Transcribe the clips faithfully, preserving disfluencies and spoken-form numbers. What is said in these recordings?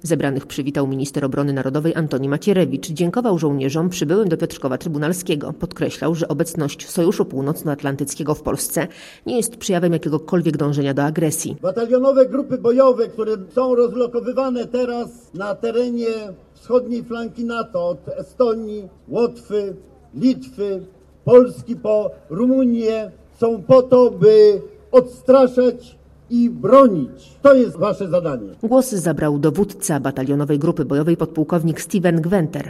Zebranych przywitał minister obrony narodowej Antoni Macierewicz. Dziękował żołnierzom przybyłym do Piotrkowa Trybunalskiego. Podkreślał, że obecność Sojuszu Północnoatlantyckiego w Polsce nie jest przejawem jakiegokolwiek dążenia do agresji. Batalionowe grupy bojowe, które są rozlokowywane teraz na terenie wschodniej flanki NATO, od Estonii, Łotwy, Litwy, Polski po Rumunię, są po to, by odstraszać i bronić. To jest wasze zadanie. Głos zabrał dowódca batalionowej grupy bojowej podpułkownik Steven Gwenter.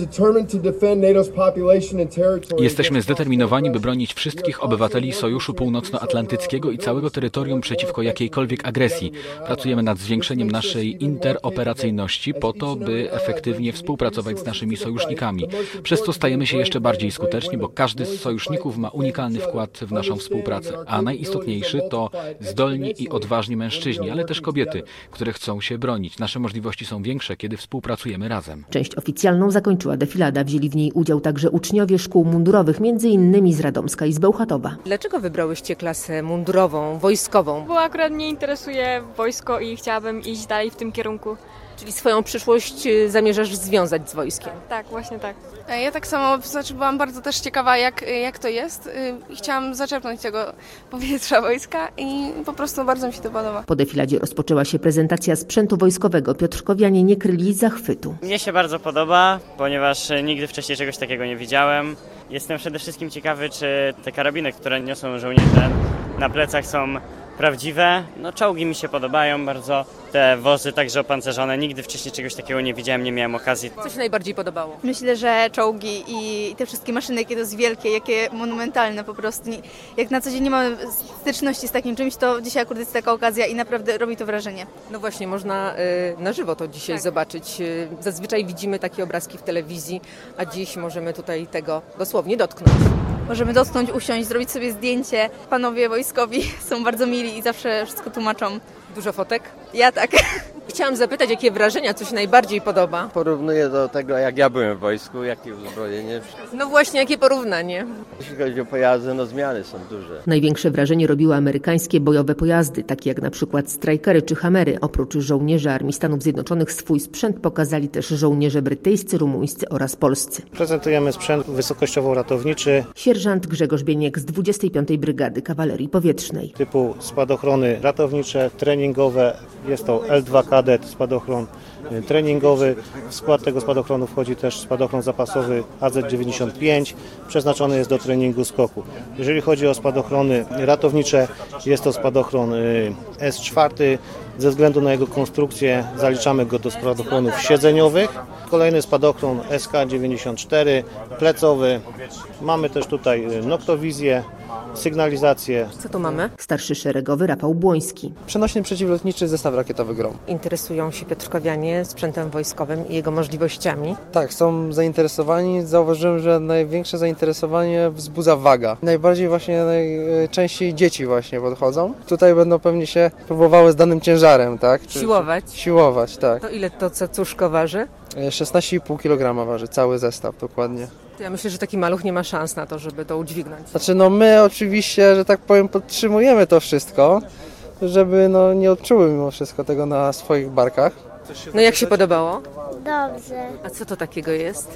Jesteśmy zdeterminowani, by bronić wszystkich obywateli Sojuszu Północnoatlantyckiego i całego terytorium przeciwko jakiejkolwiek agresji. Pracujemy nad zwiększeniem naszej interoperacyjności po to, by efektywnie współpracować z naszymi sojusznikami. Przez to stajemy się jeszcze bardziej skuteczni, bo każdy z sojuszników ma unikalny wkład w naszą współpracę. A najistotniejszy to zdolni i odważni mężczyźni, ale też kobiety, które chcą się bronić. Nasze możliwości są większe, kiedy współpracujemy razem. Część oficjalną zakończyła defilada. Wzięli w niej udział także uczniowie szkół mundurowych, między innymi z Radomska i z Bełchatowa. Dlaczego wybrałyście klasę mundurową, wojskową? Bo akurat mnie interesuje wojsko i chciałabym iść dalej w tym kierunku. Czyli swoją przyszłość zamierzasz związać z wojskiem? Tak, właśnie tak. Ja tak samo, znaczy byłam bardzo też ciekawa, jak, jak to jest. Chciałam zaczerpnąć tego powietrza wojska i po prostu bardzo mi się to podoba. Po defiladzie rozpoczęła się prezentacja sprzętu wojskowego. Piotrkowianie nie kryli zachwytu. Mnie się bardzo podoba, ponieważ nigdy wcześniej czegoś takiego nie widziałem. Jestem przede wszystkim ciekawy, czy te karabiny, które niosą żołnierze na plecach, są prawdziwe. No, czołgi mi się podobają bardzo, te wozy także opancerzone. Nigdy wcześniej czegoś takiego nie widziałem, nie miałem okazji. Co się najbardziej podobało? Myślę, że czołgi i te wszystkie maszyny, jakie to jest wielkie, jakie monumentalne po prostu. Jak na co dzień nie mamy styczności z takim czymś, to dzisiaj akurat jest taka okazja i naprawdę robi to wrażenie. No właśnie, można y, na żywo to dzisiaj tak zobaczyć. Zazwyczaj widzimy takie obrazki w telewizji, a dziś możemy tutaj tego dosłownie dotknąć. Możemy dotknąć, usiąść, zrobić sobie zdjęcie. Panowie wojskowi są bardzo mili i zawsze wszystko tłumaczą. Dużo fotek? Ja tak. Chciałam zapytać, jakie wrażenia, co się najbardziej podoba? Porównuję do tego, jak ja byłem w wojsku, jakie uzbrojenie. No właśnie, jakie porównanie? Jeśli chodzi o pojazdy, no zmiany są duże. Największe wrażenie robiły amerykańskie bojowe pojazdy, takie jak na przykład Strikery czy Hammery. Oprócz żołnierzy Armii Stanów Zjednoczonych swój sprzęt pokazali też żołnierze brytyjscy, rumuńscy oraz polscy. Prezentujemy sprzęt wysokościowo-ratowniczy. Sierżant Grzegorz Bieniek z dwudziestej piątej Brygady Kawalerii Powietrznej. Typu spadochrony ratownicze, treningowe. Jest to L dwa Kadet, spadochron treningowy. W skład tego spadochronu wchodzi też spadochron zapasowy A Z dziewięćdziesiąt pięć. Przeznaczony jest do treningu skoku. Jeżeli chodzi o spadochrony ratownicze, jest to spadochron S cztery. Ze względu na jego konstrukcję zaliczamy go do spadochronów siedzeniowych. Kolejny spadochron S K dziewięćdziesiąt cztery, plecowy. Mamy też tutaj noktowizję, sygnalizację. Co tu mamy? Starszy szeregowy Rafał Błoński. Przenośny przeciwlotniczy zestaw rakietowy Grom. Interesują się piotrkowianie sprzętem wojskowym i jego możliwościami? Tak, są zainteresowani. Zauważyłem, że największe zainteresowanie wzbudza waga. Najbardziej właśnie, najczęściej dzieci właśnie podchodzą. Tutaj będą pewnie się próbowały z danym ciężarem, tak? Czy, siłować? Czy, siłować, tak. To ile to cacuszko waży? szesnaście i pół kilograma waży, cały zestaw dokładnie. Ja myślę, że taki maluch nie ma szans na to, żeby to udźwignąć. Znaczy no my oczywiście, że tak powiem, podtrzymujemy to wszystko, żeby no nie odczuły mimo wszystko tego na swoich barkach. No jak się podobało? Dobrze. A co to takiego jest?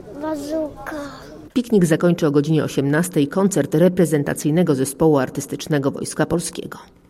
Bazuka. Piknik zakończy o godzinie osiemnastej koncert reprezentacyjnego zespołu artystycznego Wojska Polskiego.